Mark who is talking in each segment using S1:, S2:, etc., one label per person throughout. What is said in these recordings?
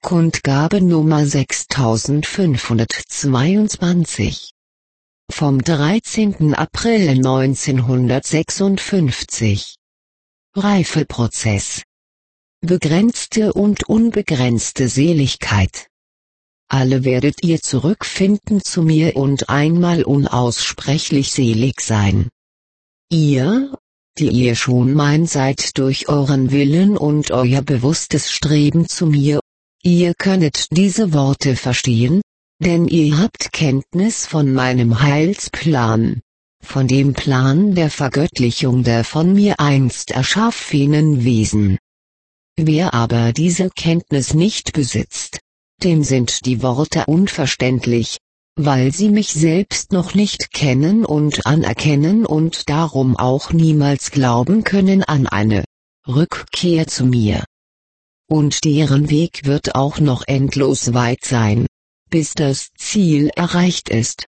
S1: Kundgabe Nummer 6522. Vom 13. April 1956. Reifeprozess. Begrenzte und unbegrenzte Seligkeit. Alle werdet ihr zurückfinden zu mir und einmal unaussprechlich selig sein. Ihr, die ihr schon mein seid durch euren Willen und euer bewusstes Streben zu mir, ihr könnet diese Worte verstehen, denn ihr habt Kenntnis von meinem Heilsplan, von dem Plan der Vergöttlichung der von mir einst erschaffenen Wesen. Wer aber diese Kenntnis nicht besitzt, dem sind die Worte unverständlich, weil sie mich selbst noch nicht kennen und anerkennen und darum auch niemals glauben können an eine Rückkehr zu mir. Und deren Weg wird auch noch endlos weit sein, bis das Ziel erreicht ist.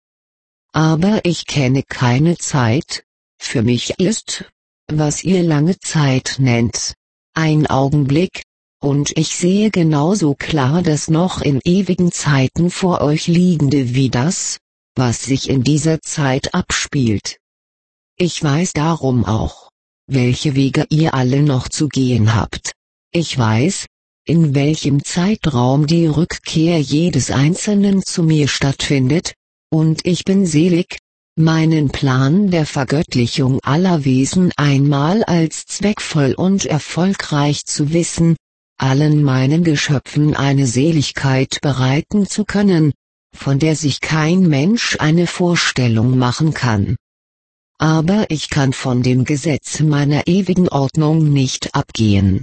S1: Aber ich kenne keine Zeit, für mich ist, was ihr lange Zeit nennt, ein Augenblick, und ich sehe genauso klar das noch in ewigen Zeiten vor euch liegende wie das, was sich in dieser Zeit abspielt. Ich weiß darum auch, welche Wege ihr alle noch zu gehen habt. Ich weiß, in welchem Zeitraum die Rückkehr jedes Einzelnen zu mir stattfindet, und ich bin selig, meinen Plan der Vergöttlichung aller Wesen einmal als zweckvoll und erfolgreich zu wissen, allen meinen Geschöpfen eine Seligkeit bereiten zu können, von der sich kein Mensch eine Vorstellung machen kann. Aber ich kann von dem Gesetz meiner ewigen Ordnung nicht abgehen.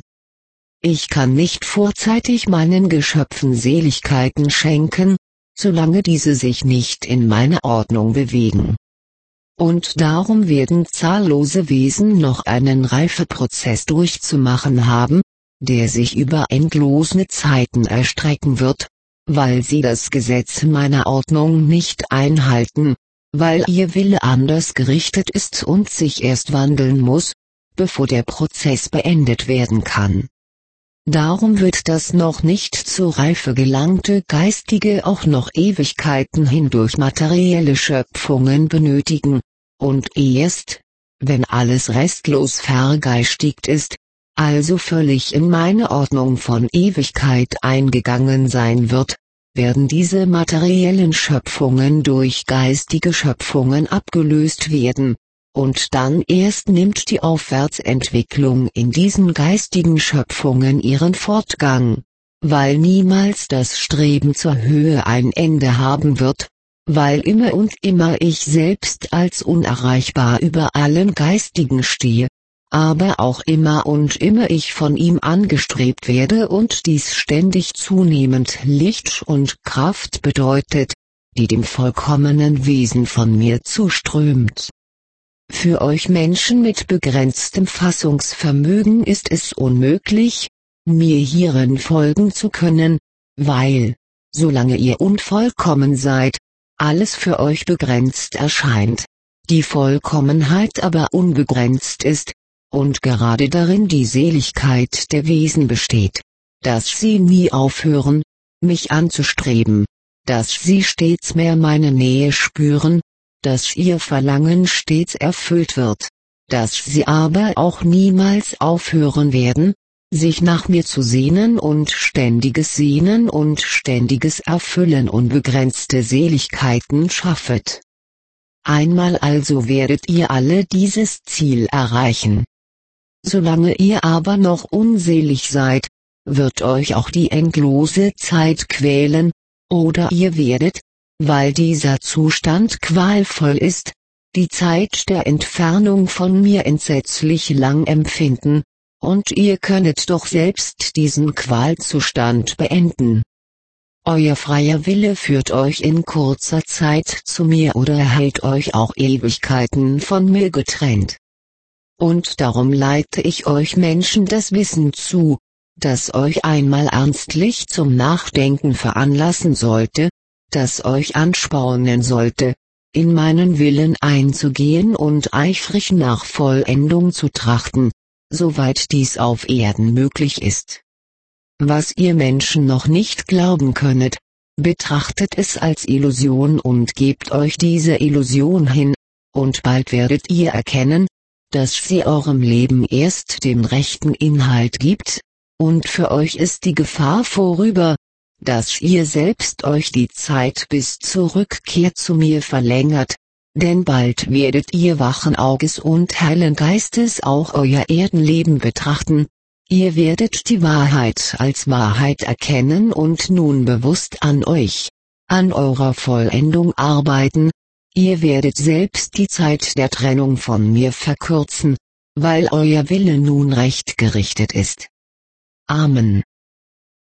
S1: Ich kann nicht vorzeitig meinen Geschöpfen Seligkeiten schenken, solange diese sich nicht in meiner Ordnung bewegen. Und darum werden zahllose Wesen noch einen Reifeprozess durchzumachen haben, der sich über endlose Zeiten erstrecken wird, weil sie das Gesetz meiner Ordnung nicht einhalten, weil ihr Wille anders gerichtet ist und sich erst wandeln muss, bevor der Prozess beendet werden kann. Darum wird das noch nicht zur Reife gelangte Geistige auch noch Ewigkeiten hindurch materielle Schöpfungen benötigen, und erst, wenn alles restlos vergeistigt ist, also völlig in meine Ordnung von Ewigkeit eingegangen sein wird, werden diese materiellen Schöpfungen durch geistige Schöpfungen abgelöst werden, und dann erst nimmt die Aufwärtsentwicklung in diesen geistigen Schöpfungen ihren Fortgang, weil niemals das Streben zur Höhe ein Ende haben wird, weil immer und immer ich selbst als unerreichbar über allem Geistigen stehe, aber auch immer und immer ich von ihm angestrebt werde und dies ständig zunehmend Licht und Kraft bedeutet, die dem vollkommenen Wesen von mir zuströmt. Für euch Menschen mit begrenztem Fassungsvermögen ist es unmöglich, mir hierin folgen zu können, weil, solange ihr unvollkommen seid, alles für euch begrenzt erscheint, die Vollkommenheit aber unbegrenzt ist, und gerade darin die Seligkeit der Wesen besteht, dass sie nie aufhören, mich anzustreben, dass sie stets mehr meine Nähe spüren, dass ihr Verlangen stets erfüllt wird, dass sie aber auch niemals aufhören werden, sich nach mir zu sehnen und ständiges Sehnen und ständiges Erfüllen unbegrenzte Seligkeiten schaffet. Einmal also werdet ihr alle dieses Ziel erreichen. Solange ihr aber noch unselig seid, wird euch auch die endlose Zeit quälen, oder ihr werdet, weil dieser Zustand qualvoll ist, die Zeit der Entfernung von mir entsetzlich lang empfinden, und ihr könnet doch selbst diesen Qualzustand beenden. Euer freier Wille führt euch in kurzer Zeit zu mir oder hält euch auch Ewigkeiten von mir getrennt. Und darum leite ich euch Menschen das Wissen zu, das euch einmal ernstlich zum Nachdenken veranlassen sollte, das euch anspornen sollte, in meinen Willen einzugehen und eifrig nach Vollendung zu trachten, soweit dies auf Erden möglich ist. Was ihr Menschen noch nicht glauben könnet, betrachtet es als Illusion und gebt euch diese Illusion hin, und bald werdet ihr erkennen, dass sie eurem Leben erst den rechten Inhalt gibt, und für euch ist die Gefahr vorüber, dass ihr selbst euch die Zeit bis zur Rückkehr zu mir verlängert, denn bald werdet ihr wachen Auges und heilen Geistes auch euer Erdenleben betrachten. Ihr werdet die Wahrheit als Wahrheit erkennen und nun bewusst an euch, an eurer Vollendung arbeiten. Ihr werdet selbst die Zeit der Trennung von mir verkürzen, weil euer Wille nun recht gerichtet ist. Amen.